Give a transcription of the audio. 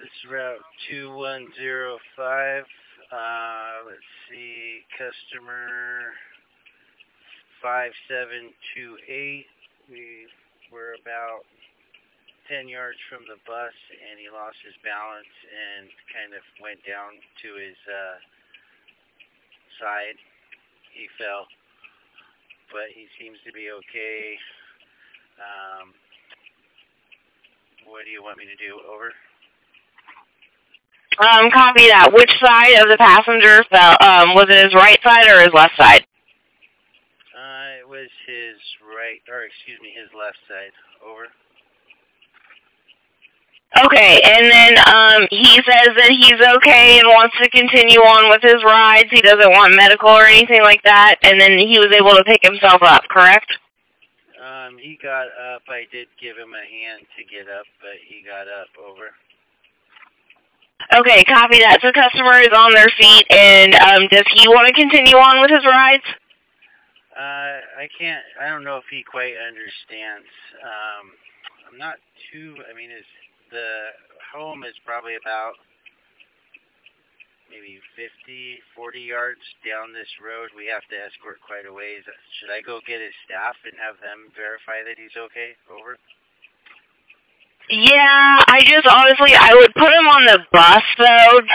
This is Route 2105. Let's see, customer 5728. We were about 10 yards from the bus, and he lost his balance and kind of went down to his side. He fell, but he seems to be okay. What do you want me to do? Over. Copy that. Which side of the passenger fell? Was it his right side or his left side? It was his his left side. Over. Okay, and then he says that he's okay and wants to continue on with his rides. He doesn't want medical or anything like that, and then he was able to pick himself up, correct? He got up. I did give him a hand to get up, but he got up. Over. Okay, copy that. So customer is on their feet, and does he want to continue on with his rides? I don't know if he quite understands. I'm not too, the home is probably about maybe 40 yards down this road. We have to escort quite a ways. Should I go get his staff and have them verify that he's okay? Over. Yeah, I would put him on the bus, though,